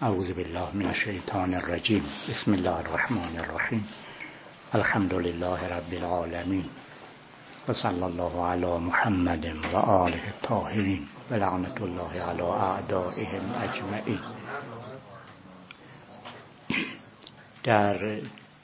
اعوذ بالله من الشیطان الرجیم. بسم الله الرحمن الرحیم. الحمد لله رب العالمین و صلی الله علی محمد و آله الطاهرین و لعنت الله علی اعدائهم اجمعین. در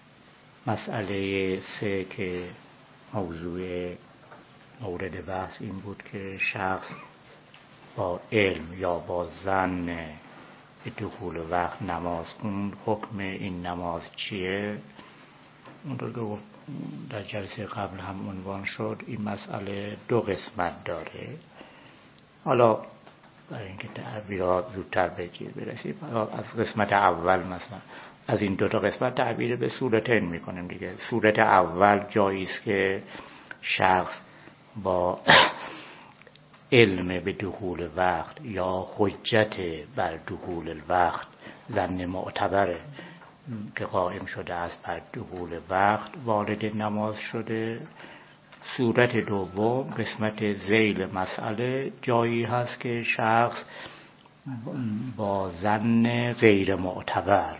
مسئله 3 که موضوع مورد بحث این بود که شخص با علم یا با ظن به دخول وقت نماز خوند، حکم این نماز چیه؟ اون رو در جلسه قبل هم عنوان شد. این مسئله 2 قسمت داره. حالا برای اینکه تعبیرات زودتر برسیم، از قسمت اول مثلا از این 2 قسمت تعبیر به صورتین میکنیم دیگه. صورت اول جایی است که شخص با علم به دخول وقت یا حجت بر دخول الوقت، ظن معتبره که قائم شده است بر دخول وقت، وارد نماز شده. صورت دوم، قسمت ذیل مسئله، جایی هست که شخص با ظن غیر معتبر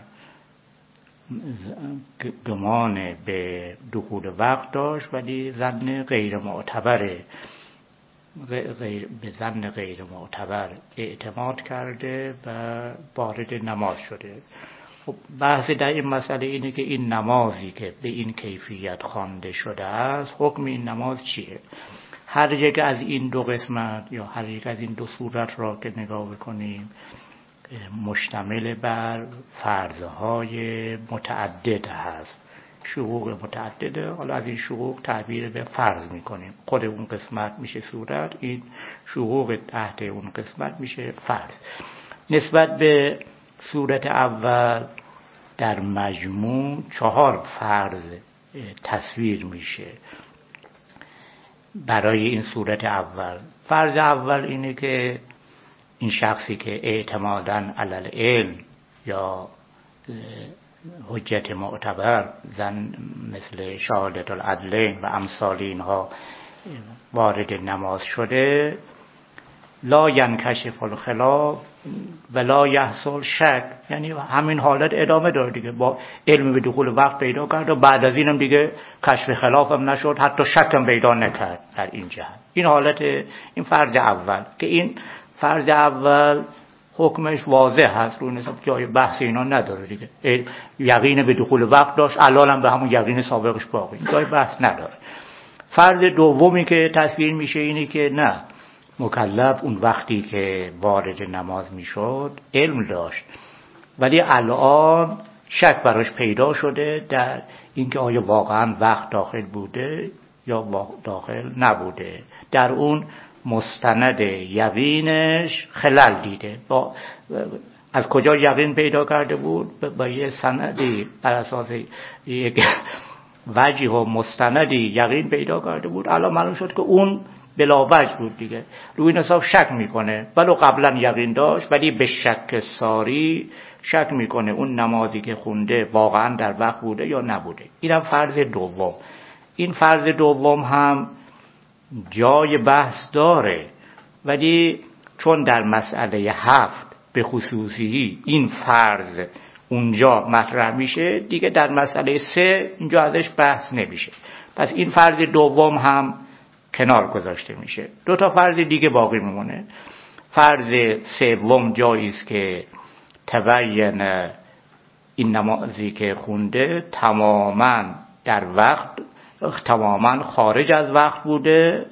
گمان به دخول وقت داشت ولی ظن غیر معتبره، به ظن غیر معتبر اعتماد کرده و وارد نماز شده. خب بحث در این مسئله اینه که این نمازی که به این کیفیت خوانده شده است، حکم این نماز چیه؟ هر یک از این 2 قسمت یا هر یک از این 2 صورت را که نگاه بکنیم مشتمل بر فرضهای متعدد هست، شقوق متعدده. حالا از این شقوق تعبیر به فرض میکنیم. خود اون قسمت میشه صورت، این شقوق تحت اون قسمت میشه فرض. نسبت به صورت اول در مجموع 4 فرض تصویر میشه برای این صورت اول. فرض اول اینه که این شخصی که اعتماداً علی العلم یا حجت معتبر زن مثل شهادت العدلین و امثال اینها وارد نماز شده، لا ینکشف الخلاف و لا یحصل شک، یعنی همین حالت ادامه داره دیگه. با علم به دخول وقت پیدا کرد و بعد از اینم دیگه کشف خلاف هم نشد، حتی شک هم پیدا نکرد در این جهت. این حالت، این فرض اول که این فرض اول حکمش واضح هست، روی نسبت جای بحث اینا نداره دیگه. یقین به دخول وقت داشت، الان به همون یقین سابقش باقی، جای بحث نداره. فرض دومی که تصویر میشه اینه که نه، مکلف اون وقتی که وارد نماز میشد علم داشت ولی الان شک براش پیدا شده در اینکه آیا واقعا وقت داخل بوده یا داخل نبوده. در اون مستند یقینش خلل دیده. از کجا یقین پیدا کرده بود؟ با یه سندی، بر اساس یک وجه و مستندی یقین پیدا کرده بود. الان معلوم شد که اون بلا وجه بود دیگه. روی این حساب شک میکنه، ولو قبلا یقین داشت ولی به شک ساری شک میکنه اون نمازی که خونده واقعا در وقت بوده یا نبوده. اینم فرض دوم. این فرض دوم هم جای بحث داره ولی چون در مسئله 7 به خصوصی این فرض اونجا مطرح میشه دیگه، در مسئله 3 اینجا ازش بحث نمیشه. پس این فرض دوم هم کنار گذاشته میشه. 2 تا فرض دیگه باقی میمونه. فرض سوم جایی است که تبین این نمازی که خونده تماما در وقت، تماما خارج از وقت بوده.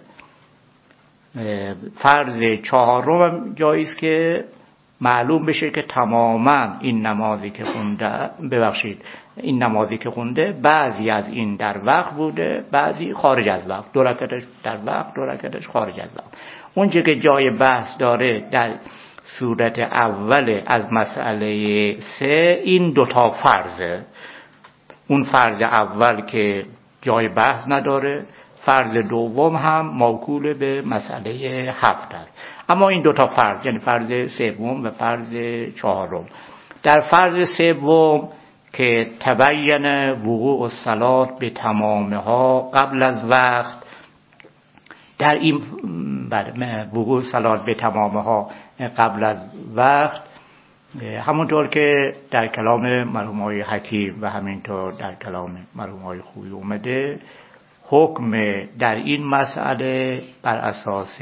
فرض چهارم جایی است که معلوم بشه که تماما این نمازی که خونده، این نمازی که خونده بعضی از این در وقت بوده، بعضی خارج از وقت، 2 رکعتش در وقت، 2 رکعتش خارج از وقت. اونچه که جای بحث داره در صورت اول از مسئله 3 این 2 تا فرضه. اون فرض اول که جای بحث نداره، فرض دوم هم موکول به مسئله 7 است. اما این 2 تا فرض، یعنی فرض سوم و فرض چهارم، در فرض سوم که تبین وقوع الصلاة به تمامها قبل از وقت، در این وقوع صلاة به تمامها قبل از وقت همونطور که در کلام مرحوم آقای حکیم و همینطور در کلام مرحوم آقای خویی اومده، حکم در این مسئله بر اساس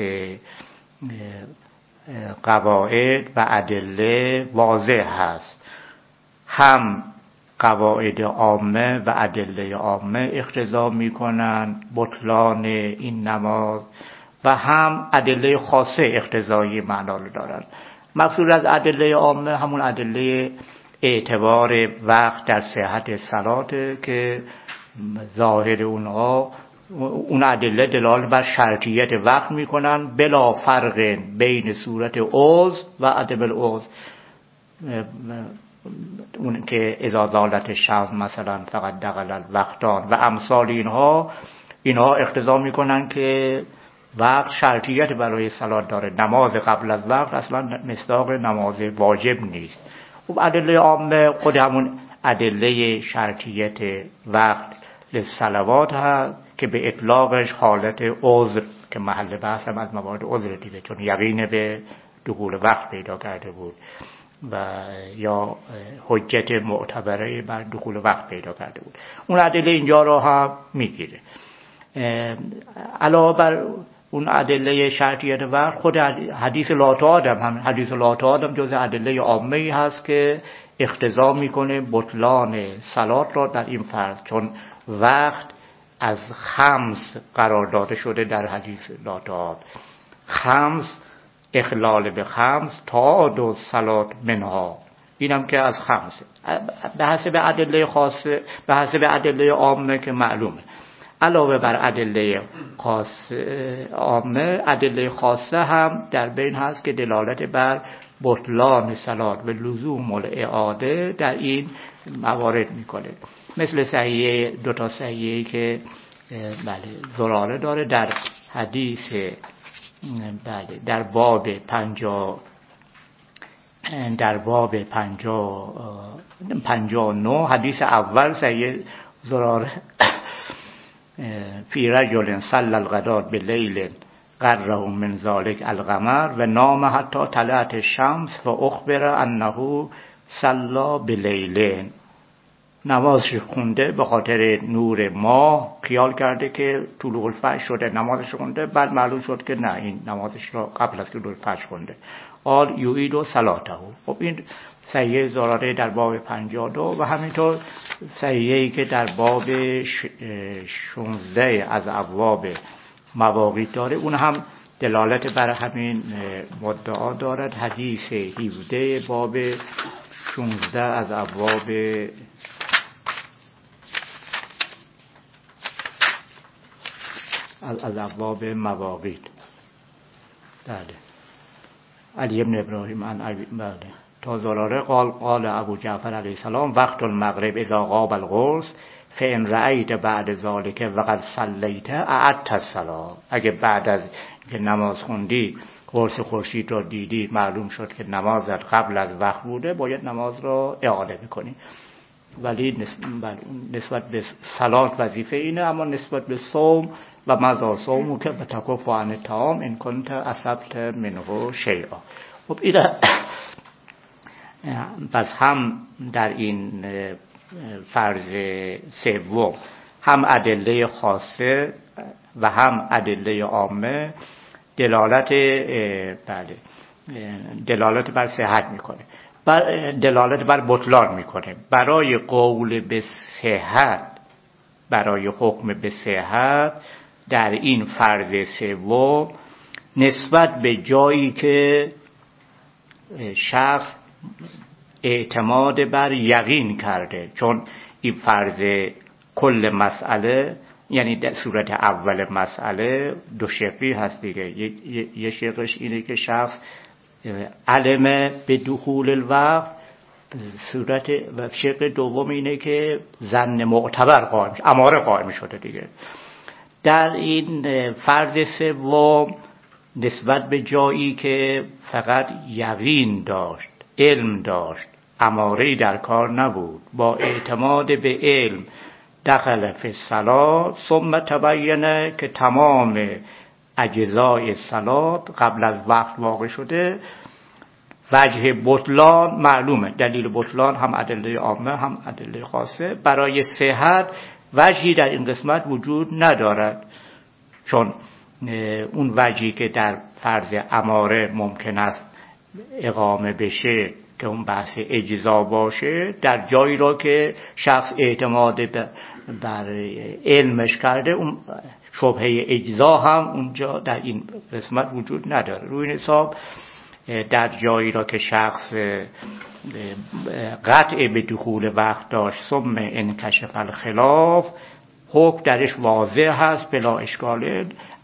قواعد و ادله واضح هست. هم قواعد عامه و ادله عامه اقتضا میکنن بطلان این نماز و هم ادله خاصه اقتضایی معنا رو دارن. مقصود از ادله عامه همون ادله اعتبار وقت در صحت صلاته که ظاهر اونها اون ادله دلالت بر شرطیت وقت میکنن بلا فرق بین صورت عضو و عدم العضو. اون که اذا زالت الشمس مثلا فقط دخل الوقتان و امثال اینها اقتضا میکنن که وقت شرطیت برای صلات داره. نماز قبل از وقت اصلا مصداق نماز واجب نیست. خب ادله عامه خود همون ادله شرطیت وقت للصلوات هست که به اطلاقش حالت عذر که محل بحث هم از موارد عذر دیگه، چون یقین به دخول وقت پیدا کرده بود و یا حجت معتبره بر دخول وقت پیدا کرده بود. اون ادله اینجا رو هم میگیره. علاوه بر اون ادله شرطیت وقت، خود حدیث لا تعادم هم حدیث لا تعادم جز ادله عامه‌ای هست که اقتضا میکنه بطلان صلات را در این فرض، چون وقت از خمس قرار داده شده در حدیث لا تعاد. خمس اخلال به خمس تعاد و صلات منها، اینم که از خمسه به حسب ادله خاصه، به حسب ادله عامه که معلومه. علاوه بر ادله خاص عامه، ادله خاصه هم در بین هست که دلالت بر بطلان صلات و لزوم الاعاده در این موارد میکنه. مثل صحیحه، دوتا صحیحه که زراره داره در حدیث در باب 59 حدیث اول صحیح زراره فی رجل صلی الغداة بلیل غره من ذلک القمر و نام حتی طلعت الشمس فاخبر انه صلی بلیل. نمازش خونده به خاطر نور ماه، خیال کرده که طلوع الفجر شده، نمازش خونده، بعد معلوم شد که نه، این نمازش را قبل از طلوع الفجر خونده. قال یعید و صلاته. خب این صحیحه زراره در باب 52 و همینطور صحیحه‌ای که در باب 16 از ابواب مواقیت داره، اون هم دلالت بر همین مدعا دارد. حدیث 17 باب 16 از ابواب مواقیت. بله. علی ابن ابراهیم عن ابی تا زراره قال ابو جعفر علیه السلام وقت المغرب اذا غاب القرص فان رأیت بعد ذلك وقد صلیت اعدت الصلاة. اگه بعد از که نماز خوندی قرص خورشید رو دیدی، معلوم شد که نمازت قبل از وقت بوده، باید نماز رو اعاده بکنی. ولی نسبت به صلات وظیفه اینه، اما نسبت به صوم و مضا صوم که بتکف عن الطعام ان کنت اصبت منه شیئا. خب این پس هم در این فرض سوم هم ادله خاصه و هم ادله عامه دلالت بر صحت میکنه، دلالت بر بطلان میکنه. برای قول به صحت، برای حکم به صحت در این فرض سوم نسبت به جایی که شخص اعتماد بر یقین کرده، چون این فرض کل مسئله، یعنی در صورت اول مسئله دو شقی هست دیگه. یه شقش اینه که شخص علم به دخول الوقت، صورت و شق دوم اینه که ظن معتبر قائم، اماره قائم شده دیگه. در این فرض سوم نسبت به جایی که فقط یقین داشت، علم داشت، اماره‌ای در کار نبود، با اعتماد به علم دخل فی الصلاة ثم تبینه که تمام اجزای صلات قبل از وقت واقع شده، وجه بطلان معلومه، دلیل بطلان هم ادله عامه هم ادله خاصه. برای صحت وجهی در این قسمت وجود ندارد، چون اون وجهی که در فرض اماره ممکن است اقامه بشه که اون بحث اجزا باشه، در جایی را که شخص اعتماد بر علمش کرده، اون شبهه اجزا هم اونجا در این قسمت وجود نداره. روی این حساب در جایی را که شخص قطع به دخول وقت داشت ثم انکشف الخلاف، حکم درش واضح هست بلا اشکاله.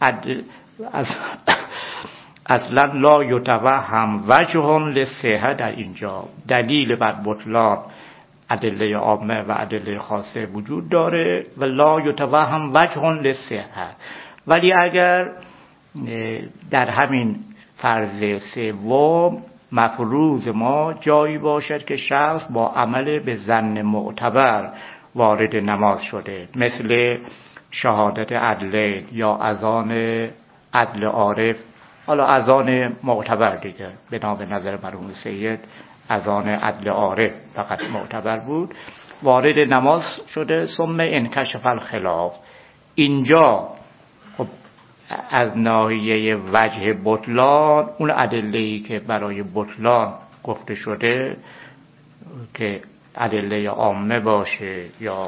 اصلا لا یتوهم وجه للصحه، در اینجا دلیل بر بطلان ادله عامه و ادله خاصه وجود داره و لا یتوهم وجه للصحه. ولی اگر در همین فرض سوم مفروض ما جایی باشد که شخص با عمل به ظن معتبر وارد نماز شده، مثل شهادت عدله یا اذان عدل عارف، حالا اذان معتبر دیگه به نام نظر مرحوم سید اذان عدل عارف فقط معتبر بود، وارد نماز شده ثم انکشف الخلاف. اینجا خب از ناحیه وجه بطلان اون ادله‌ای که برای بطلان گفته شده که ادله عامه باشه یا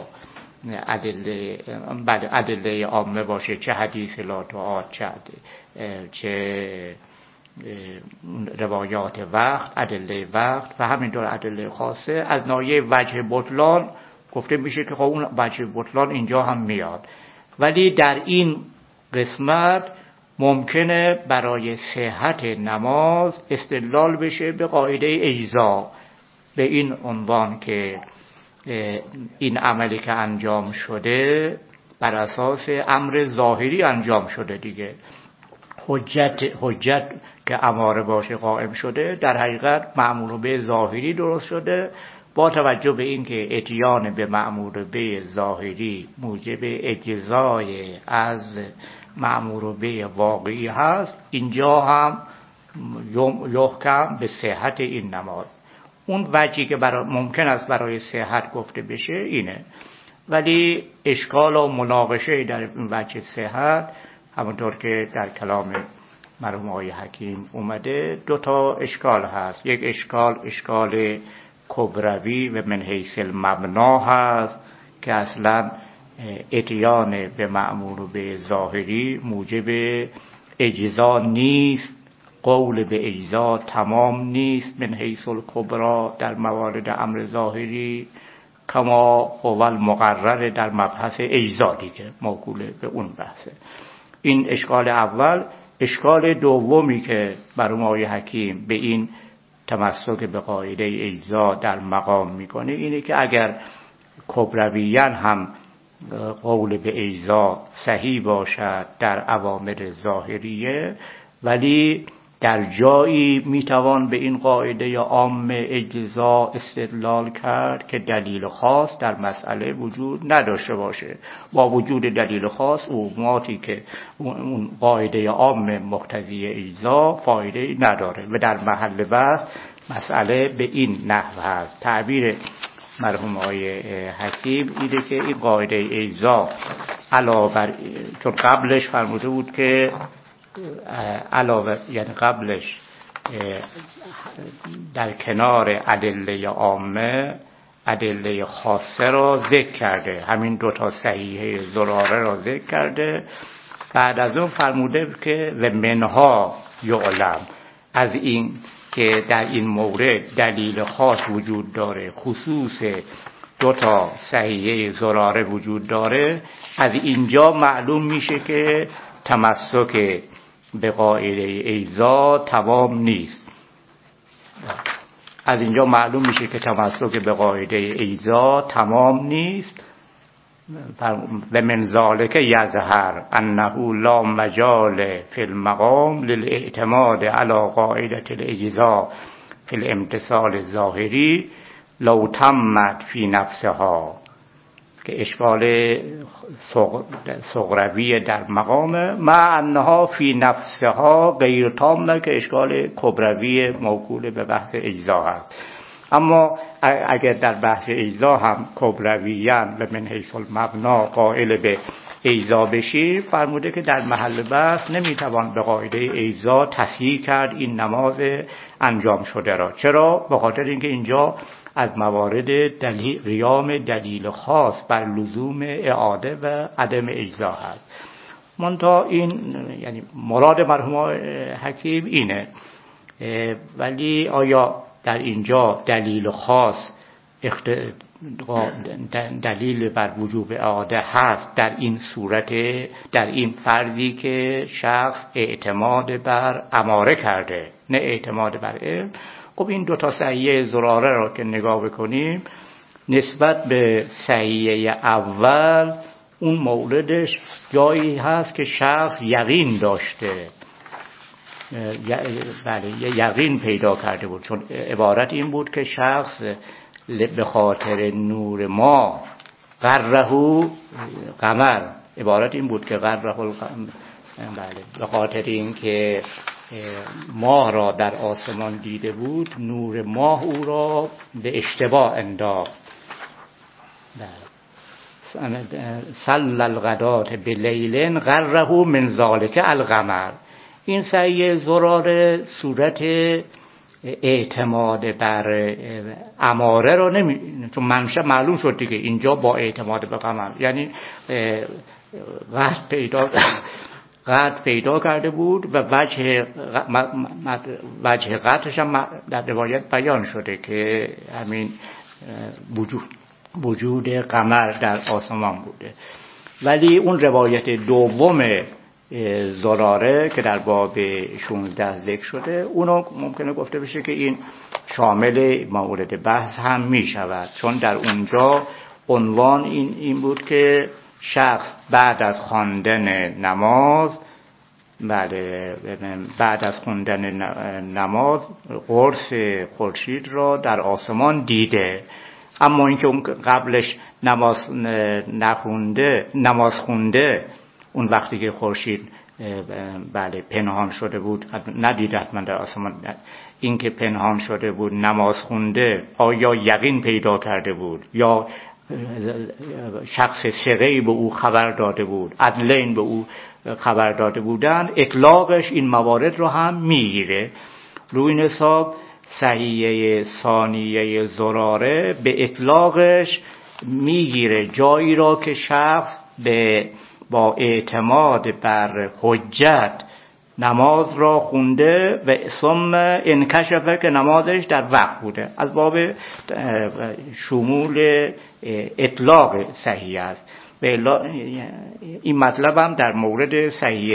ادله عامه باشه، چه حدیث لا تعاد چه روایات وقت، ادله وقت و همینطور ادله خاصه، از ناحیه وجه بطلان گفته میشه که خب اون وجه بطلان اینجا هم میاد. ولی در این قسمت ممکنه برای صحت نماز استدلال بشه به قاعده اجزا، به این عنوان که این عملی که انجام شده بر اساس امر ظاهری انجام شده دیگه، حجت که اماره باشه قائم شده، در حقیقت مأمور به ظاهری درست شده، با توجه به این که اتیان به مأمور به ظاهری موجب اجزای از مأمور به واقعی هست، اینجا هم یحکم به صحت این نماز. اون وجهی که ممکن است برای صحت گفته بشه اینه. ولی اشکال و مناقشه در این وجه صحت، همونطور که در کلام مرحوم آقای حکیم اومده، دو تا اشکال هست. یک اشکال کبروی و من حیث المبنا هست که اصلا اتیان به مأمور به ظاهری موجب اجزا نیست، قول به اجزا تمام نیست من حیث الکبرا در موارد امر ظاهری، کما هو المقرر در مبحث اجزا دیگه، موکول به اون بحثه. این اشکال اول. اشکال دومی که مرحوم آقای حکیم به این تمسک به قاعده اجزا در مقام میکنه اینه که اگر کبرویان هم قول به اجزا صحیح باشد در اوامر ظاهریه، ولی در جایی میتوان به این قاعده عام اجزا استدلال کرد که دلیل خاص در مسئله وجود نداشته باشه. با وجود دلیل خاص عموماتی که اون قاعده عام مقتضی اجزا فایده نداره و در محل بحث مسئله به این نحو هست. تعبیر مرحوم آقای حکیم اینه که این قاعده اجزا علاوه بر، چون قبلش فرموده بود که علاوه، یعنی قبلش در کنار ادله عامه ادله خاصه را ذکر کرده، همین دوتا صحیحه زراره را ذکر کرده. بعد از اون فرموده که و منها یعلم، از این که در این مورد دلیل خاص وجود داره، خصوص دوتا صحیحه زراره وجود داره، از اینجا معلوم میشه که تمسک به قاعده اجزا تمام نیست. از اینجا معلوم میشه که تمسک به قاعده اجزا تمام نیست. و من ذالک یظهر انه لا مجال فی المقام للاعتماد علی قاعده الاجزا فی الامتثال الظاهری لو تمت فی نفسها. که اشکال صغروی در مقام مع انها فی نفسها غیر تامه که اشکال کبروی موکول به بحث اجزا هست. اما اگر در بحث اجزا هم کبرویان و من حیث المبنا قائل به اجزا بشی، فرموده که در محل بحث نمیتوان به قاعده اجزا تصحیح کرد این نماز انجام شده را. چرا؟ به خاطر اینکه اینجا از موارد قیام دلیل خاص بر لزوم اعاده و عدم اجزا هست. منتها این یعنی مراد مرحوم حکیم اینه، ولی آیا در اینجا دلیل خاص دلیل بر وجوب اعاده هست در این صورت، در این فرضی که شخص اعتماد بر اماره کرده نه اعتماد بر علم؟ خب این دوتا صحیحه زراره را که نگاه بکنیم نسبت به صحیحه اول اون موردش جایی هست که شخص یقین داشته، بله یقین پیدا کرده بود، چون عبارت این بود که شخص به خاطر نور ماه غرهو قمر، عبارت این بود که غرهو بله به خاطر این که ماه را در آسمان دیده بود نور ماه او را به اشتباه انداخت. سل الغدات بلیل غرهو من ذالک القمر. این صحیح زرار صورت اعتماد بر اماره را چون منشأ معلوم شد دیگه، اینجا با اعتماد به قمر یعنی قطع پیدا کرده بود و وجه قطعش هم در روایت بیان شده که همین وجود قمر در آسمان بوده. ولی اون روایت دوم زراره که در باب 16 ذکر شده اونو ممکنه گفته بشه که این شامل مورد بحث هم می شود، چون در اونجا عنوان این بود که شخص بعد از خواندن نماز قرص خورشید را در آسمان دیده، اما اینکه اون قبلش نماز خونده اون وقتی که خورشید پنهان شده بود ندیده حتما در آسمان، این که پنهان شده بود نماز خونده آیا یقین پیدا کرده بود یا شخص ثقه‌ای به او خبر داده بود، عدلین به او خبر داده بودن، اطلاقش این موارد رو هم میگیره. روی این حساب صحیحه ثانیه زراره به اطلاقش میگیره جایی را که شخص با اعتماد بر حجت نماز را خونده و ثم انکشفه که نمازش در وقت بوده، از باب شمول اطلاق صحیح است. این مطلب هم در مورد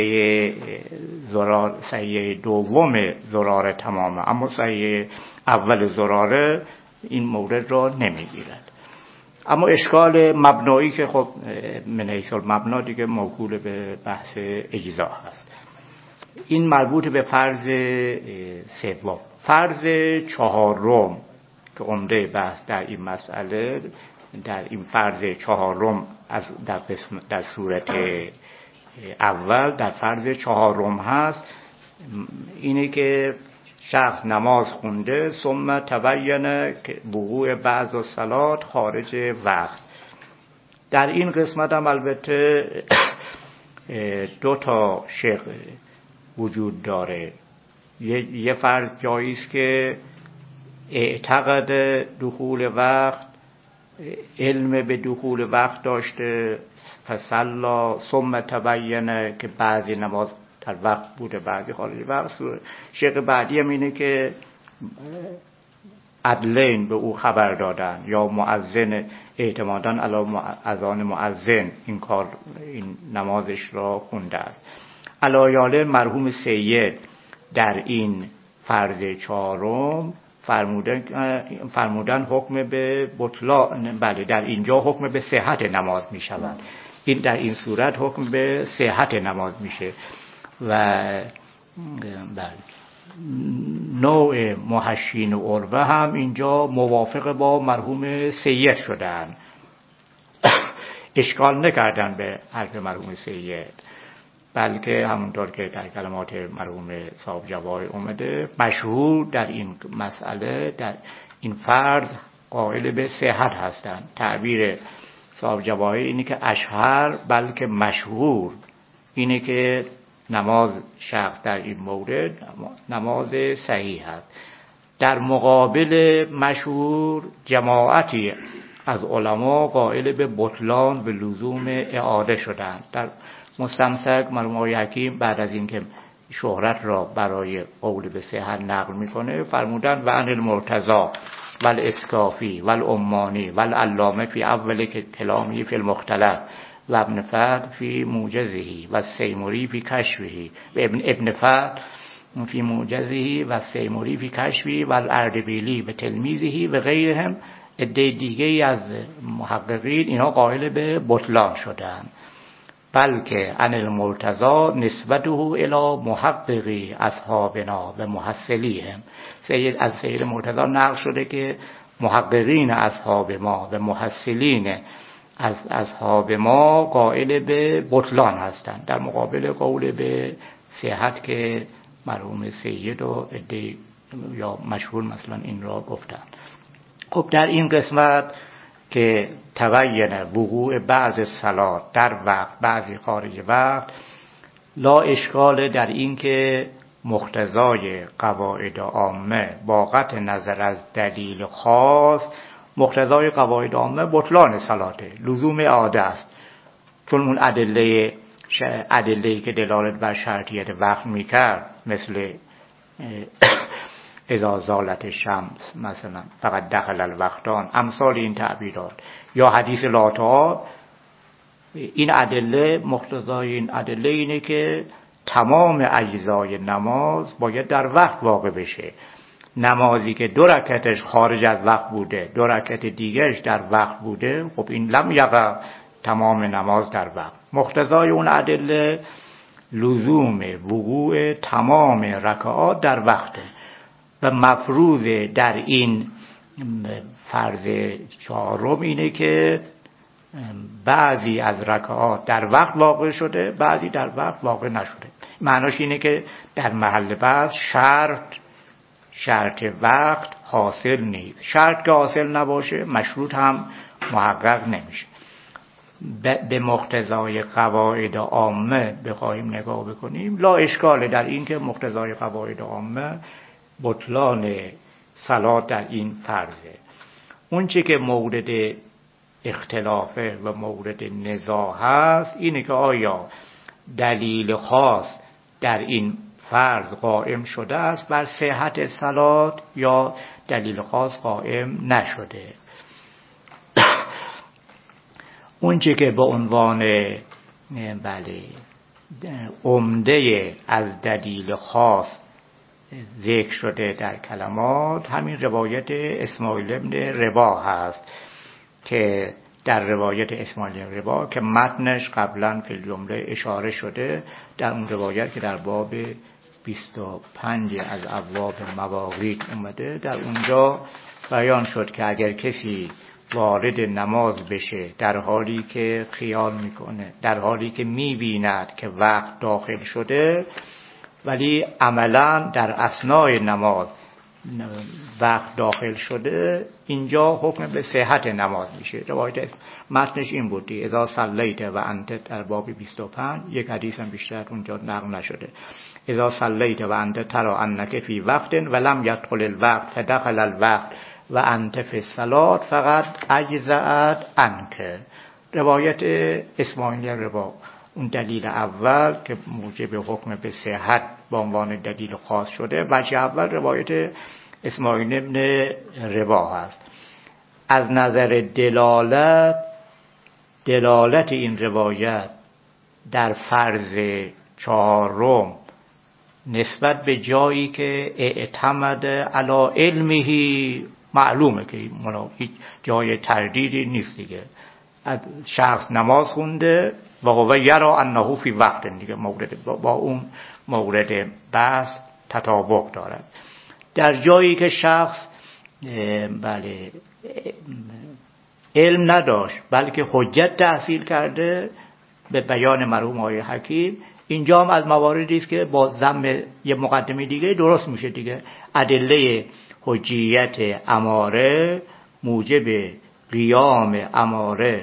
صحیحه دوم زراره تمامه، اما صحیحه اول زراره این مورد را نمیگیرد. اما اشکال مبنایی که خب من حیث المبنا دیگه موکول به بحث اجزا هست، این مربوط به فرض سوم. فرض چهارم که عمده بحث در این مسئله، در این فرض چهارم در صورت اول در فرض چهارم هست، اینه که شخص نماز خونده ثم تبین وقوع بعض الصلات خارج وقت. در این قسمت هم البته دو تا شق وجود داره. یه فرض جایی است که اعتقد دخول وقت، علم به دخول وقت داشته، فصلا ثم تبین که بعضی نماز در وقت بوده بعضی خارج وقت. شق بعدی هم اینه که عدلین به او خبر دادن یا مؤذن اعتماداً علی اذان مؤذن این نمازش را خونده است. علایاله مرحوم سید در این فرض چهارم فرمودن حکم به بطلان، بله در اینجا حکم به صحت نماز می شود، این در این صورت حکم به صحت نماز میشه و بله نوع محشین و عروه هم اینجا موافق با مرحوم سید شدن. اشکال نکردن به حرف مرحوم سید، بلکه همونطور که در کلمات مرحوم صاحب جواهر اومده مشهور در این مسئله، در این فرض قائل به صحت هستند. تعبیر صاحب جواهر اینه که اشهر بلکه مشهور اینه که نماز شخص در این مورد نماز صحیح است. در مقابل مشهور جماعتی از علما قائل به بطلان به لزوم اعاده شدند. در مستمسک مرحوم آقای حکیم بعد از اینکه شهرت را برای قول به صحت نقل میکنه فرمودن و عن المرتضی والاسکافی والعمانی والعلامه فی اول کلامی فی المختلف و ابن فهد فی موجزه و سیموری فی کشفه و ابن فهد فی موجزه و سیموری فی کشفه و الاردبیلی و تلمیذه و غیرهم عده دیگه از محققین اینا قائل به بطلان شدن. بلکه عن المرتضی نسبته الی محققی اصحابنا و محصلیهم، از سید مرتضی نقل شده که محققین اصحاب ما و محصلین از اصحاب ما قائل به بطلان هستند، در مقابل قول به صحت که مرحوم سید و عده یا مشهور مثلا این را گفتند. خب در این قسمت که تبین وقوع بعض صلات در وقت بعضی خارج وقت، لا اشکال در این که مقتضای قواعد عامه با قطع نظر از دلیل خاص، مقتضای قواعد عامه بطلان صلاته، لزوم اعاده است، چون اون ادله‌ای که دلالت بر شرطیت وقت میکرد مثل اذا زالت الشمس مثلا فقط دخل الوقتان، امثال این تعبیرات، یا حدیث لا تعال، این ادله مقتضای این ادله اینه که تمام اجزای نماز باید در وقت واقع بشه. نمازی که 2 رکعتش خارج از وقت بوده 2 رکعت دیگرش در وقت بوده، خب این لم یقع تمام نماز در وقت. مقتضای اون ادله لزوم وقوع تمام رکعات در وقته و مفروض در این فرض 4 اینه که بعضی از رکعات در وقت واقع شده بعضی در وقت واقع نشده. معناش اینه که در محل بحث شرط وقت حاصل نیست. شرط که حاصل نباشه مشروط هم محقق نمیشه. به مقتضای قواعد عامه بخوایم نگاه بکنیم، لا اشکال در این که مقتضای قواعد عامه بطلان صلات در این فرضه. اون چی که مورد اختلافه و مورد نزاع هست اینه که آیا دلیل خاص در این فرض قائم شده است بر صحت صلات یا دلیل خاص قائم نشده. اون چی که به عنوان عمده از دلیل خاص ذکر شده در کلمات همین روایت اسماعیل ابن رباح هست که در روایت اسماعیل ابن رباح که متنش قبلا فی الجمله اشاره شده، در اون روایت که در باب 25 از ابواب مواقیت اومده، در اونجا بیان شد که اگر کسی وارد نماز بشه در حالی که خیال میکنه، در حالی که میبیند که وقت داخل شده ولی عملا در اثنای نماز وقت داخل شده، اینجا حکم به صحت نماز میشه. روایت متنش این بودی اذا صلیت و انت، در باب 25 یک حدیث هم بیشتر اونجا نقل نشده، اذا صلیت و انت ترى انک فی وقت ولم يدخل الوقت فدخل الوقت و انت فی الصلاة فقط اجزأت عنک. روایت اسماعیل رباح اون دلیل اول که موجب حکم به صحت به عنوان دلیل خاص شده، وجه اول روایت اسماعیل ابن رباح است. از نظر دلالت این روایت در فرض 4 نسبت به جایی که اعتمد علی علمه معلومه که هیچ جای تردیدی نیست دیگه. شخص نماز خونده و هو یرا انه فی وقت دیگه، مورد با اون مورد بحث تطابق دارد. در جایی که شخص علم نداشت بلکه حجت تحصیل کرده به بیان مرحوم آقای حکیم. اینجا هم از مواردی است که با ضم یه مقدمه دیگه درست میشه دیگه. ادله حجیت اماره موجب قیام اماره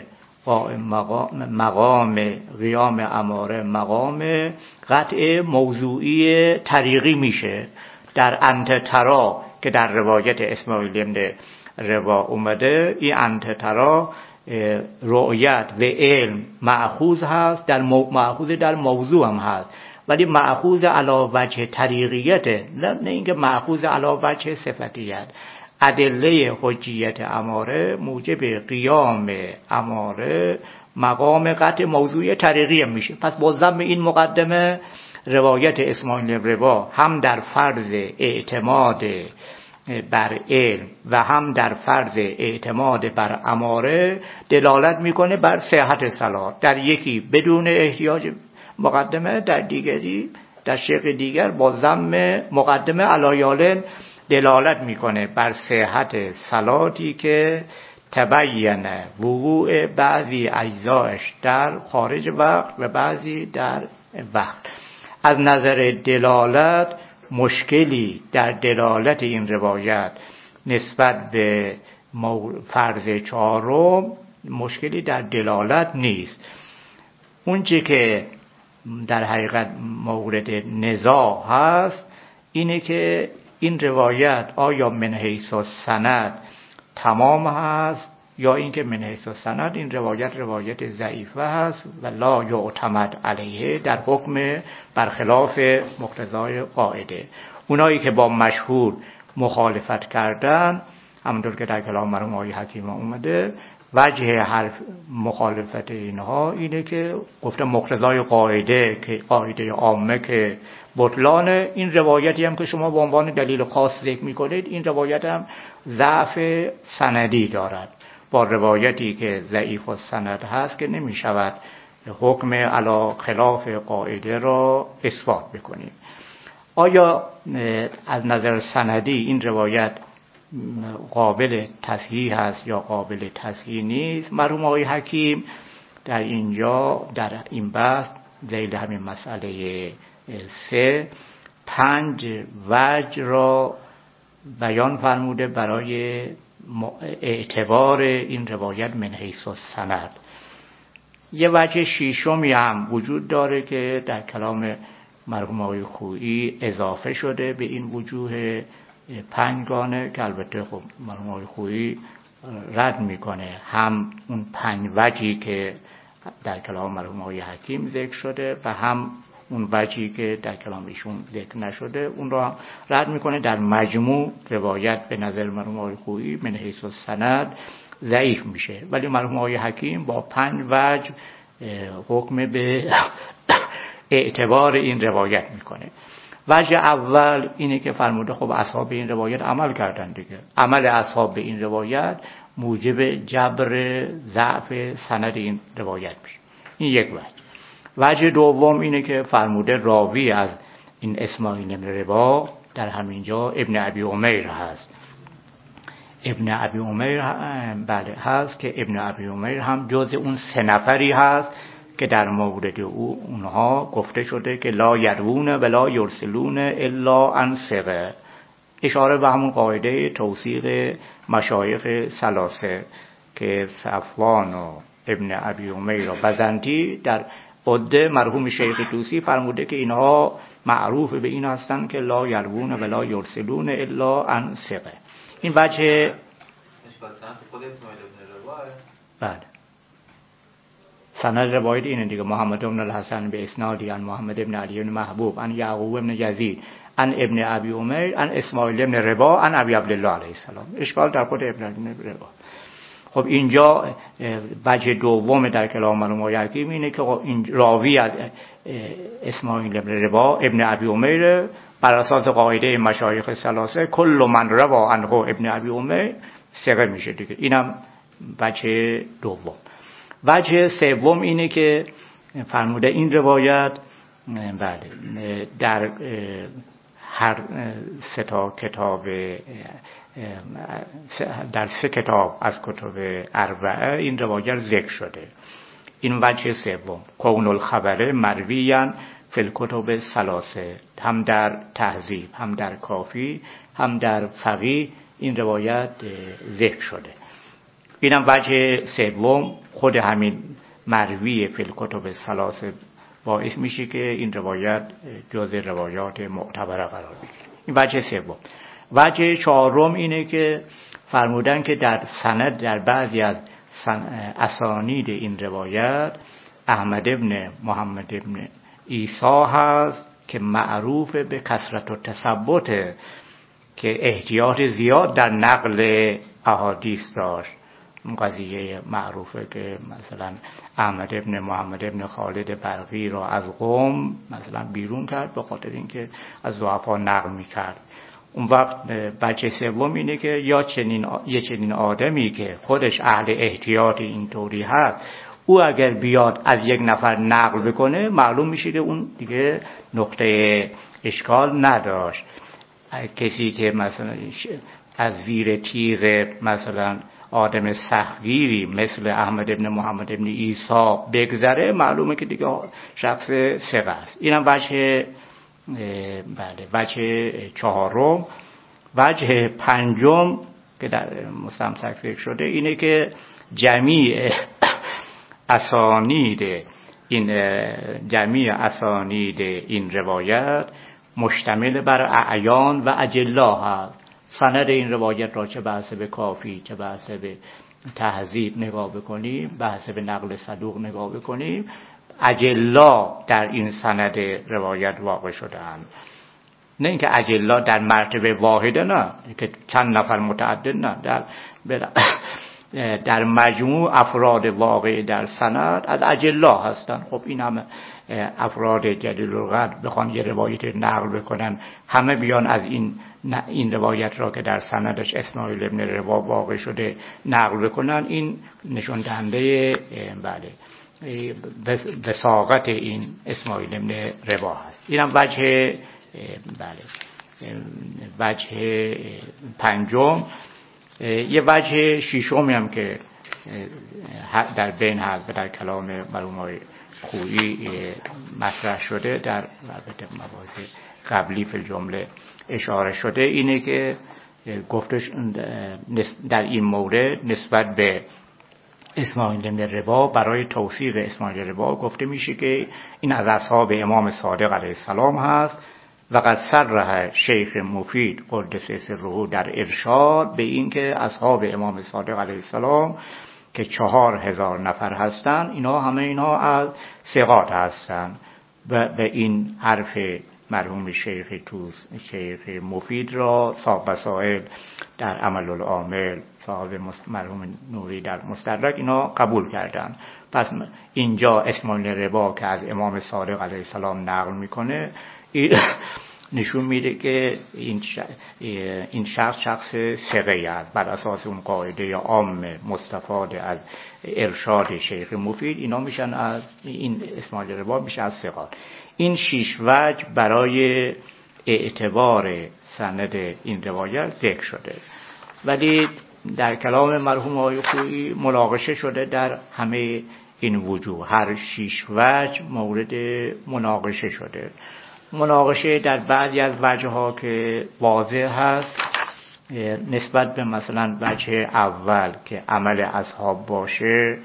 مقام قیام اماره مقام قطع موضوعی طریقی میشه. در انت ترا که در روایت اسماعیل ابن روا اومده، این انت ترا رؤیت و علم مأخوذ هست، در مأخوذ در موضوع هم هست، ولی مأخوذ علی وجه طریقیت، نه اینکه مأخوذ علی وجه صفتیت. ادله حجیت اماره موجب قیام اماره مقام قطع موضوعی طریقی هم میشه. پس با ضم این مقدمه روایت اسماعیل روا هم در فرض اعتماد بر علم و هم در فرض اعتماد بر اماره دلالت میکنه بر صحت صلات. در یکی بدون احتیاج مقدمه، در دیگری در شق دیگر با ضم مقدمه علایال دلالت میکنه بر صحت صلاتی که تبین وقوع بعضی اجزایش در خارج وقت و بعضی در وقت. از نظر دلالت مشکلی در دلالت این روایت نسبت به فرض چهارم مشکلی در دلالت نیست. اون چه که در حقیقت مورد نزاع هست اینه که این روایت آیا من حیث السند تمام هست یا اینکه من حیث السند این روایت ضعیفه هست و لا یعتمد علیه در حکم برخلاف مقتضای قاعده. اونایی که با مشهور مخالفت کردن، همونطور که در کلام مرحوم آقای حکیم اومده، وجه حرف مخالفت اینها اینه که گفته مقتضای قاعده که قاعده عامه که بطلان این روایتی هم که شما به عنوان دلیل خاص ذکر میکنید، این روایت هم ضعف سندی دارد. با روایتی که ضعیف السند هست که نمی شود حکم علی خلاف قاعده را اثبات بکنیم. آیا از نظر سندی این روایت قابل تصحیح هست یا قابل تصحیح نیست؟ مرحوم آقای حکیم در اینجا در این بحث ذیل همین مسئله 5 وجه را بیان فرموده برای اعتبار این روایت من حیث السند. یه وجه شیشمی هم وجود داره که در کلام مرحوم آقای خویی اضافه شده به این وجوه 5 گانه که البته خب مرحوم آقای خویی رد میکنه هم اون 5 وجهی که در کلام مرحوم آقای حکیم ذکر شده و هم اون وجهی که در کلام ایشون ذکر نشده اون رو هم رد میکنه. در مجموع روایت به نظر مرحوم آقای خویی من حیث السند ضعیف میشه، ولی مرحوم آقای حکیم با 5 وجه حکم به اعتبار این روایت میکنه. وجه اول اینه که فرموده خب اصحاب این روایت عمل کردن دیگه، عمل اصحاب به این روایت موجب جبر ضعف سند این روایت میشه. این یک وجه. وجه دوم اینه که فرموده راوی از این اسماعیل بن روا در همینجا ابن ابی عمیر هست. ابن ابی عمیر بله هست که ابن ابی عمیر هم جز اون 3 نفری هست که در مورد اونها گفته شده که لا یروون ولا یرسلون الا عن ثقه، اشاره به همون قاعده توثیق مشایخ ثلاثه که صفوان و ابن ابی عمیر و بزنتی در عده مرحوم شیخ طوسی فرموده که اینها معروف به این هستند که لا یروون ولا یرسلون الا عن ثقه. این وجه خود اسماعیل بن روا. بله سند روایت اینه دیگه، محمد بن الحسن به اسنادی عن محمد بن علی بن محبوب عن یعقوب بن یزید عن ابن ابی عمیر عن اسماعیل بن روا عن ابی عبدالله علیه السلام. اشکال در خود ابن روا. خب اینجا وجه دوم در کلام مرحوم آقای حکیم اینه که این راوی از اسماعیل بن روا ابن ابی عمیر بر اساس قاعده مشایخ ثلاثه کل من روا عنه ابن ابی عمیر ثقه میشه دیگه. اینم وجه دوم. وجه سوم اینه که فرموده این روایت بله در هر سه تا کتاب در سه کتاب از کتب اربعه این روایت ذکر شده. این وجه سوم. کون الخبر مرویاً فی الکتب ثلاثه، هم در تهذیب، هم در کافی، هم در فقیه این روایت ذکر شده. اینم وجه سوم. خود همین مروی فی الکتب ثلاثه باعث میشه که این روایت جز روایات معتبره قرار بگیره. این وجه سوم. وجه چهارم اینه که فرمودن که در سند در بعضی از اسانید این روایت احمد ابن محمد ابن عیسی هست که معروف به کثرت و تثبت، که احتیاط زیاد در نقل احادیث داشت. قضیه معروفه که مثلا احمد ابن محمد ابن خالد برقی را از قم مثلا بیرون کرد به خاطر اینکه از ضعفا نقل میکرد. اون وقت بچه سوم اینه که یا چنین آدمی که خودش اهل احتیاط اینطوری هست، او اگر بیاد از یک نفر نقل بکنه معلوم میشه که اون دیگه نقطه اشکال نداشت. کسی که مثلا از زیر تیغ مثلا آدم سختگیری مثل احمد ابن محمد ابن عیسی بگذره معلومه که دیگه شخص ثقه است. اینم وجه چهارم. وجه پنجم که در مستمسک ذکر شده اینه که جمیع اسانید این روایت مشتمل بر اعیان و اجلا هست. سند این روایت را چه بحث به کافی، چه بحث به تهذیب نگاه بکنیم، بحث به نقل صدوق نگاه بکنیم، اجلا در این سند روایت واقع شدند. نه اینکه اجلا در مرتبه واحده، نه که چند نفر متعدد، نه، در مجموع افراد واقع در سند از اجلا هستند. خب این همه افراد جلیل القدر بخوان یه روایت نقل بکنن، همه بیان از این روایت را که در سندش اسماعیل ابن روا واقع شده نقل بکنن، این نشون دهنده وثاقت این اسماعیل ابن روا هست. اینم وجه پنجم. یه وجه ششمی هم که در بین هست و در کلام مرحوم خویی مطرح شده، در مباحث قبلی فی الجمله اشاره شده، اینه که گفتش در این مورد نسبت به اسماعیل بن روا برای توثیق اسماعیل روا گفته میشه که این از اصحاب امام صادق علیه السلام هست و قد صرح شیخ مفید قدس سره در ارشاد به این که اصحاب امام صادق علیه السلام که 4000 نفر هستند، اینها از ثقات هستند و به این حرف مرحوم شیخ مفید را صاحب مسائل در عمل العامل، صاحب مرحوم نوری در مستدرک اینا قبول کردن. پس اینجا اسماعیل روا که از امام صادق علیه السلام نقل میکنه نشون میده که این شخص ثقه است. بر اساس اون قاعده عام مستفاد از ارشاد شیخ مفید اینا میشن از این اسماعیل روا میشه از ثقات. این 6 وجه برای اعتبار سند این روایت ذکر شده، ولی در کلام مرحوم آقای خویی مناقشه شده در همه این وجوه. هر 6 وجه مورد مناقشه شده. مناقشه در بعضی از وجه ها که واضح هست نسبت به مثلا وجه اول که عمل اصحاب باشه،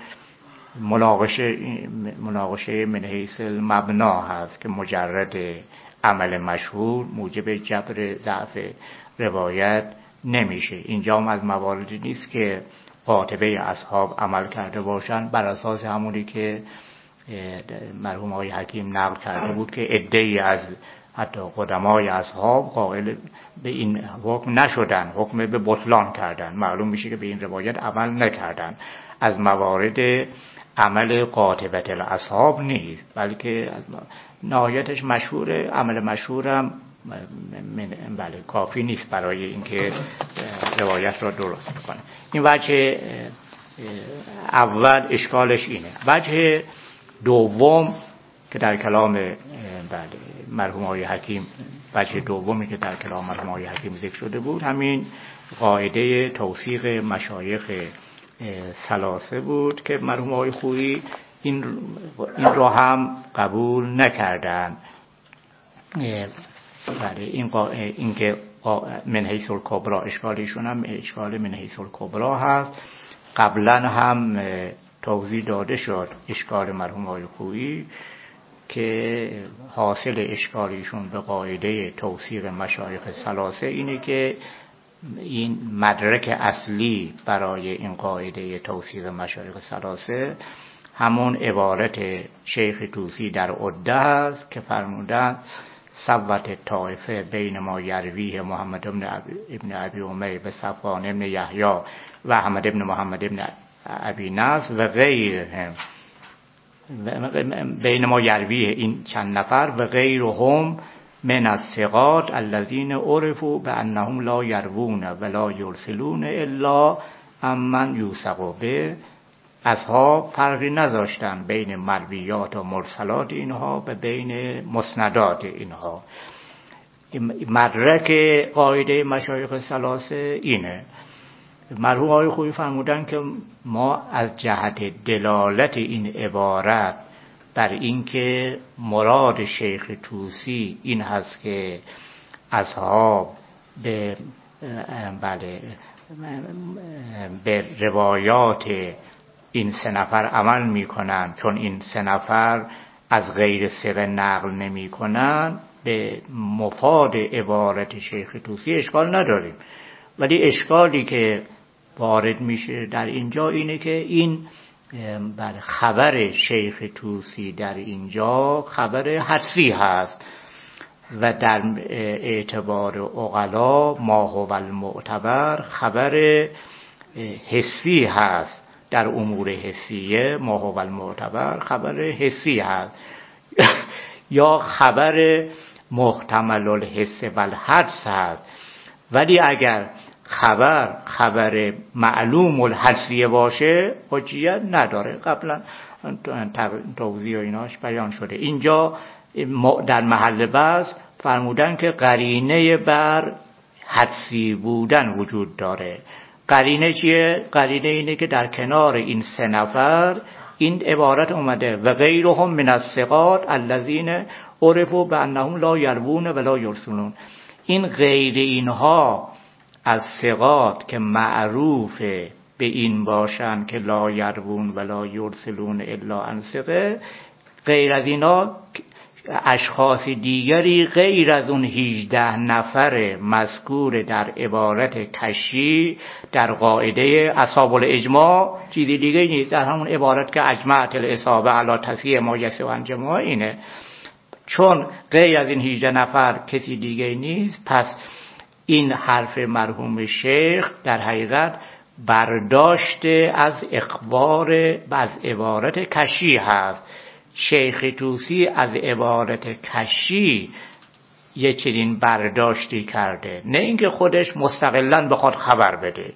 مناقشه من حیث المبنا هست که مجرد عمل مشهور موجب جبر ضعف روایت نمیشه. اینجا هم از مواردی نیست که قاطبه اصحاب عمل کرده باشن بر اساس همونی که مرحوم آقای حکیم نقل کرده بود که عده‌ای از حتی قدمای اصحاب قائل به این حکم نشدن، حکم به بطلان کردن. معلوم میشه که به این روایت عمل نکردن. از موارد عمل قاطبه الاصحاب نیست، بلکه نهایتش مشهور، عمل مشهورم کافی نیست برای اینکه روایت را درست کنه. این وجه اول اشکالش اینه. وجه دوم که در کلام مرحوم آقای حکیم وجه دومی که در کلام مرحوم آقای حکیم ذکر شده بود همین قاعده توثیق مشایخ ثلاثه بود که مرحوم آقای خویی این رو هم قبول نکردن. بله این که من حیث الکبری اشکالشون هم اشکال من حیث الکبری هست. قبلا هم توضیح داده شد اشکال مرحوم آقای خویی که حاصل اشکالیشون به قاعده توثیق مشایخ ثلاثه اینه که این مدرک اصلی برای این قاعده توثیق مشایخ ثلاثه همون عبارت شیخ طوسی در عده است که فرمودن صوت طائفه بین ما یرویه محمد ابن ابی عمیر به صفوان ابن یحیی و احمد ابن محمد ابن ابی نصر و غیرهم، بین ما یرویه این چند نفر و غیرهم من الثقات الذين عرفوا بانهم لا يروون ولا يرسلون الا امن یوثق به. اصحاب فرقی نذاشتن بین مرویات و مرسلات اینها و بین مسندات اینها. مدرک قاعده مشایخ ثلاثه اینه. مرحوم آقای خویی فرمودن که ما از جهت دلالت این عبارت بر اینکه مراد شیخ طوسی این هست که اصحاب به روایات این سه نفر عمل میکنن چون این سه نفر از غیر ثقه نقل نمیکنن، به مفاد عبارت شیخ طوسی اشکال نداریم. ولی اشکالی که وارد میشه در اینجا اینه که این خبر شیخ طوسی در اینجا خبر حدسی هست و در اعتبار عقلا ما هو المعتبر خبر حسی هست. در امور حسیه ما هو المعتبر خبر حسی هست یا خبر محتمل الحس و الحدس هست. ولی اگر خبر معلوم الحدسیه باشه حجیت نداره. قبلا توضیح و ایناش بیان شده. اینجا در محل بحث فرمودن که قرینه بر حدسی بودن وجود داره. قرینه چیه؟ قرینه اینه که در کنار این سه نفر این عبارت اومده و غیرهم من الثقات الذين عرفوا بانهم لا يروون ولا يرسلون. این غیر اینها از ثقات که معروف به این باشن که لا یروون ولا یرسلون الا عن ثقه، غیر از اینا اشخاص دیگری غیر از اون 18 نفر مذکور در عبارت کشی در قاعده اصحاب الاجماع چیزی دیگه نیست. در همون عبارت که اجمعت الاصابه علی تصحیح ما یسع عن جماع اینه. چون غیر از این 18 نفر کسی دیگه نیست، پس این حرف مرحوم شیخ در حقیقت برداشته از اخبار از عبارت کشی هست. شیخ طوسی از عبارت کشی یه چنین برداشتی کرده، نه اینکه خودش مستقلاً بخواد خبر بده.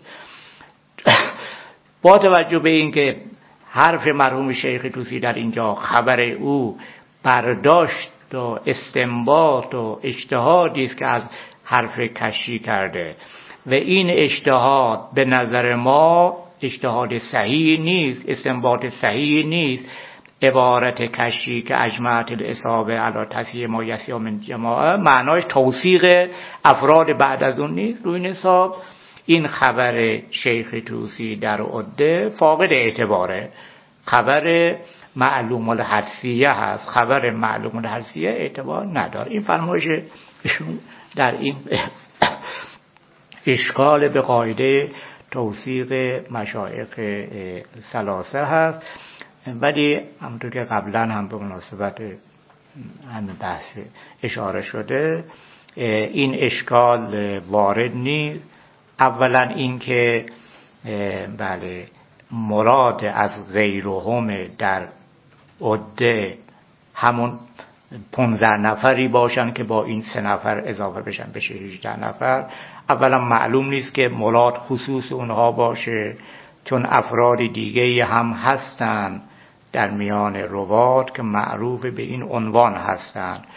با توجه به اینکه حرف مرحوم شیخ طوسی در اینجا خبر او برداشت و استنباط و اجتهادی است که از حرف کشی کرده و این اجتهاد به نظر ما اجتهاد صحیح نیست، استنباط صحیح نیست. عبارت کشی که اجمعت الاصابه علی تصحیح ما یسع من جماعه معناش توثیق افراد بعد از اون نیست. روی این حساب این خبر شیخ طوسی در عده فاقد اعتباره، خبر معلوم الحدسیه هست. خبر معلوم الحدسیه اعتبار نداره. این فرمایش ایشون در این اشکال به قاعده توثیق مشایخ ثلاثه هست. ولی همونطور که قبلا هم به مناسبت همین بحث اشاره شده این اشکال وارد نیست. اولا این که بله مراد از غیرهم در عده همون 15 نفری باشن که با این 3 نفر اضافه بشن بشه 18 نفر. اولا معلوم نیست که مراد خصوص اونها باشه، چون افراد دیگه هم هستن در میان روات که معروف به این عنوان هستن.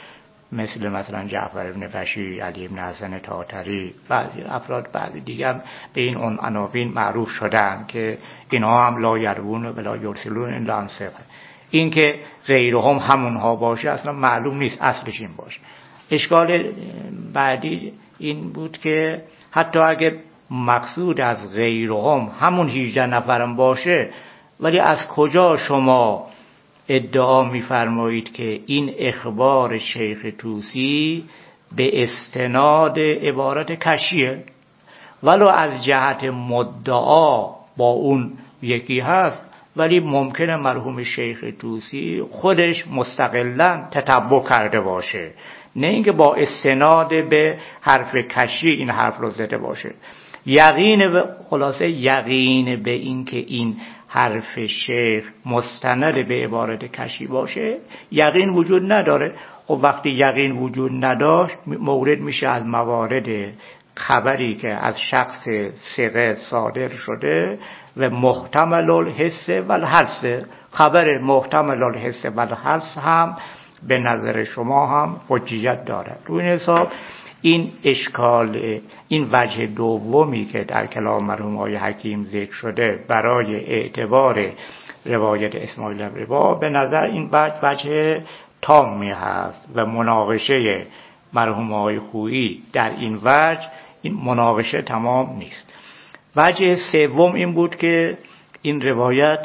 مثلا جعفر بن بشیر، علی بن حسن طاطری، بعضی افراد بعضی دیگه هم به این عناوین معروف شدن که اینها هم لا یروون و لا یرسلون الا عن ثقه. این که غیرهم همونها باشه اصلا معلوم نیست اصلش این باشه. اشکال بعدی این بود که حتی اگه مقصود از غیرهم همون 18 نفرم باشه، ولی از کجا شما ادعا می‌فرمایید که این اخبار شیخ طوسی به استناد عبارت کشیه، ولو از جهت مدعا با اون یکی هست، ولی ممکنه مرحوم شیخ طوسی خودش مستقلاً تتبع کرده باشه، نه اینکه با استناد به حرف کشی این حرف رو زده باشه. خلاصه یقین به این که این حرف شیخ مستند به عبارت کشی باشه یقین وجود نداره. خب وقتی یقین وجود نداشت مورد میشه از موارد خبری که از شخص ثقه صادر شده و محتمل الحس و الحدس، خبر محتمل الحس و الحدس هم به نظر شما هم حجیت داره. روی این حساب این اشکال، این وجه دومی که در کلام مرحوم آقای حکیم ذکر شده برای اعتبار روایت اسماعیل ربا، به نظر این وجه تامی هست و مناقشه مرحوم آقای خویی در این وجه، این مناقشه تمام نیست. وجه سوم این بود که این روایت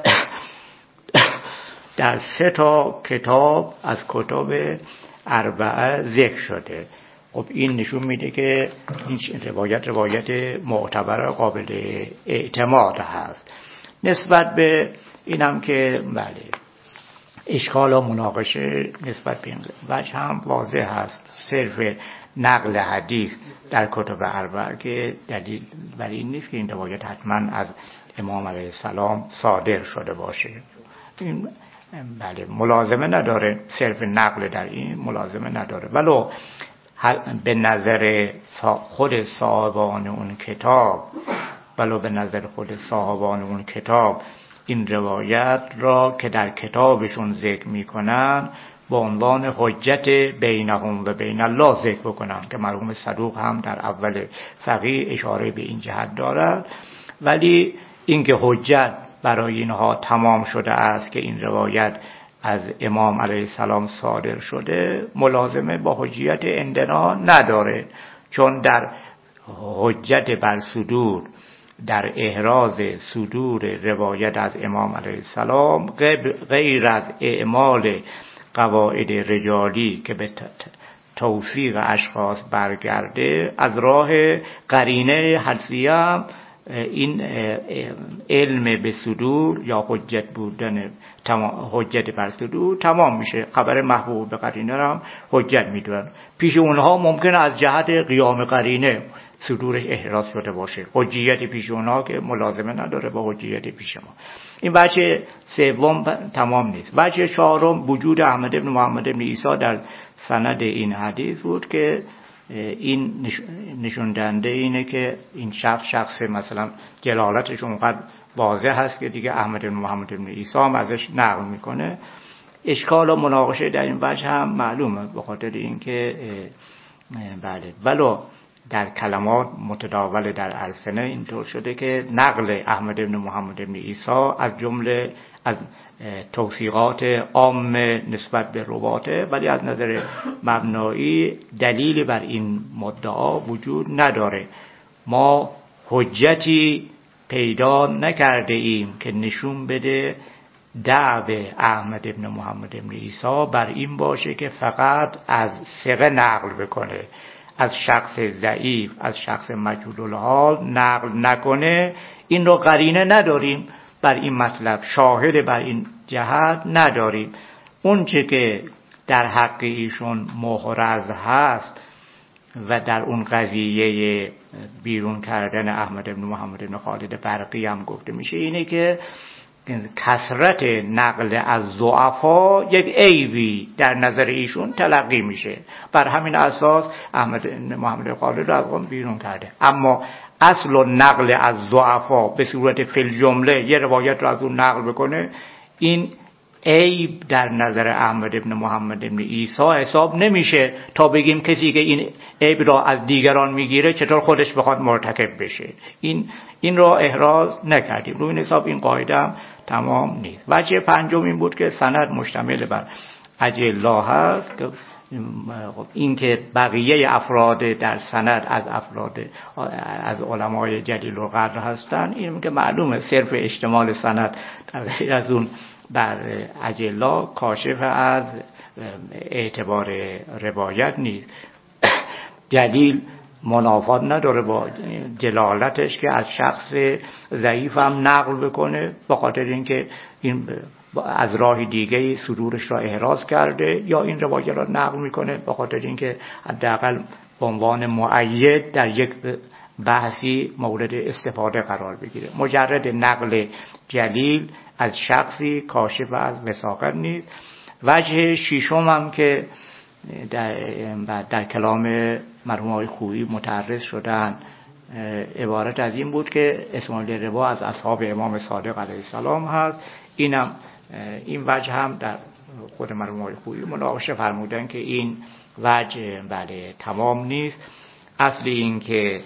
در 3 کتاب از کتاب اربعه ذکر شده. خب این نشون میده که این روایت معتبر قابل اعتماد هست. نسبت به اینم که بله اشکال و مناقشه نسبت به این وجه هم واضح هست. صرف نقل حدیث در کتب اربعه که دلیل بر این نیست که این روایت حتما از امام علیه السلام صادر شده باشه. این بله ملازمه نداره، صرف نقل در این ملازمه نداره. ولو به نظر خود صاحبان اون کتاب این روایت را که در کتابشون ذکر میکنن با عنوان حجت بینهم و بین الله ذکر بکنن که مرحوم صدوق هم در اول فقیه اشاره به این جهت دارد، ولی اینکه حجت برای اینها تمام شده است که این روایت از امام علیه السلام صادر شده ملازمه با حجیت عندنا نداره، چون در حجت بر صدور، در احراز صدور روایت از امام علیه السلام غیر از اعمال قواعد رجالی که به توثیق اشخاص برگرده، از راه قرینه حدسیه این علم به صدور یا حجت بودن حجت بر صدور تمام میشه. خبر محبوب به قرینه هم حجت میدونن. پیش اونها ممکنه از جهت قیام قرینه صدورش احراز شده باشه، حجیت پیش اونها که ملازمه نداره با حجیت پیش ما. این بچه سوم تمام نیست. بچه چهارم وجود احمد بن محمد بن عیسی در سند این حدیث بود که این نشون دهنده اینه که این شخص مثلا جلالتش اونقدر واضح هست که دیگه احمد بن محمد بن عیسی هم ازش نقل میکنه. اشکال و مناقشه در این وجه هم معلومه به خاطر اینکه بله ولو در کلمات متداول در السنه اینطور شده که نقل احمد بن محمد بن عیسی از جمله از توثیقات عام نسبت به رواته، ولی از نظر مبنایی دلیلی بر این مدعا وجود نداره. ما حجتی پیدا نکرده ایم که نشون بده دعوی احمد بن محمد بن عیسی بر این باشه که فقط از ثقه نقل بکنه، از شخص ضعیف، از شخص مجهول الحال نقل نکنه. این رو قرینه نداریم بر این مطلب، شاهد بر این جهت نداریم. اون چه که در حق ایشون محرز هست و در اون قضیه بیرون کردن احمد بن محمد بن خالد برقی هم گفته میشه اینه که کثرت نقل از ضعفا یک عیبی در نظر ایشون تلقی میشه، بر همین اساس احمد بن محمد بن خالد رو از اون بیرون کرده. اما اصل و نقل از ضعفا به صورت فی الجمله یه روایت رو از اون نقل بکنه، این عیب در نظر احمد ابن محمد ابن عیسی حساب نمیشه تا بگیم کسی که این عیب را از دیگران میگیره چطور خودش بخواد مرتکب بشه. این را احراز نکردیم. روی این حساب این قاعده هم تمام نیست. وجه پنجم این بود که سند مشتمل بر اجلا هست، که این که بقیه افراد در سند از علمای جلیل القدر هستند، این که معلومه صرف اشتمال سند در غیر از اون بر اجلا کاشف از اعتبار روایت نیست. جلیل منافات نداره با جلالتش که از شخص ضعیف هم نقل بکنه، به خاطر اینکه این از راه دیگه صدورش را احراز کرده، یا این روایت را نقل میکنه به خاطر اینکه حداقل به عنوان مؤید در یک بحثی مورد استفاده قرار بگیره. مجرد نقل جلیل از شخصی کاشف از وثاقت نیست. وجه ششم هم که در کلام مرحوم آقای خویی متعرض شدن عبارت از این بود که اسماعیل ربا از اصحاب امام صادق علیه السلام هست. این وجه هم در خود مرحوم آقای خویی مناقشه فرمودن که این وجه بله تمام نیست. اصل این که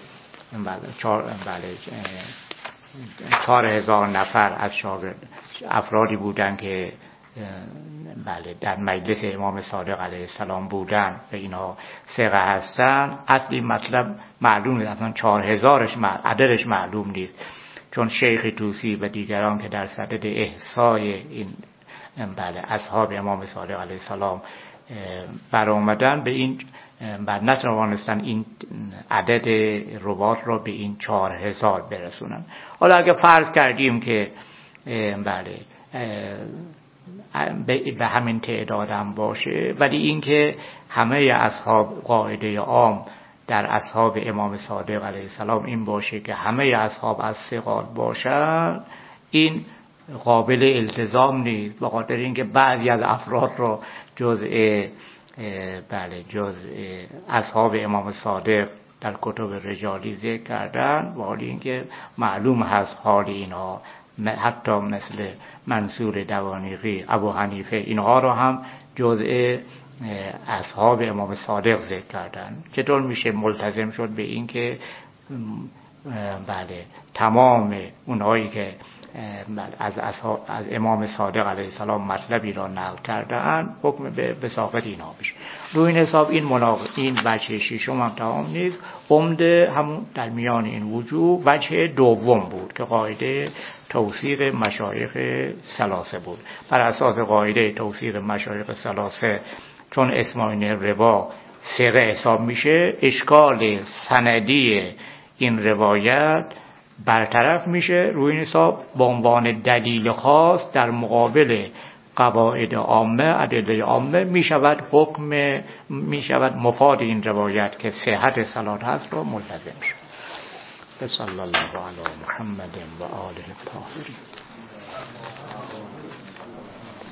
4000 نفر از افرادی بودن که بله در مجلس امام صادق علیه السلام بودن و اینا ثقه هستن، اصلی مطلب معلوم نیست، اصلا 4000 عددش معلوم نیست، چون شیخ توسی و دیگران که در صدد احصای این بله اصحاب امام صادق علیه السلام برآمدن به این نتوانستن این عدد روات را به این 4000 برسونن. حالا اگه فرض کردیم که بله به همین تعداد هم باشه، ولی این که همه اصحاب قاعده عام در اصحاب امام صادق علیه السلام این باشه که همه اصحاب از ثقات باشن، این قابل التزام نیست، به خاطر اینکه بعضی از افراد رو جزء اصحاب امام صادق در کتب رجالی ذکر کردن، و حالی اینکه معلوم هست حال اینها، حتی مثل منصور دوانیقی، ابو حنیفه، اینها رو هم جزء اصحاب امام صادق ذکر کردن. چطور میشه ملتزم شد به این که بله تمام اونهایی که از امام صادق علیه السلام مطلبی را نقل کردن حکم به وثاقت اینها بشه؟ روی این حساب این وجه ششم هم تمام نیست. عمده همون در میان این وجوه وجه دوم بود که قاعده توثیق مشایخ ثلاثه بود. بر اساس قاعده توثیق مشایخ ثلاثه، چون اسماعیل ربا ثقه حساب میشه، اشکال سندی این روایت برطرف میشه. روی این حساب به عنوان دلیل خاص در مقابل قواعد عامه، ادله عامه میشود مفاد این روایت که صحت صلات هست رو ملتزم شد. صلی الله علی محمد و آله الطاهرین.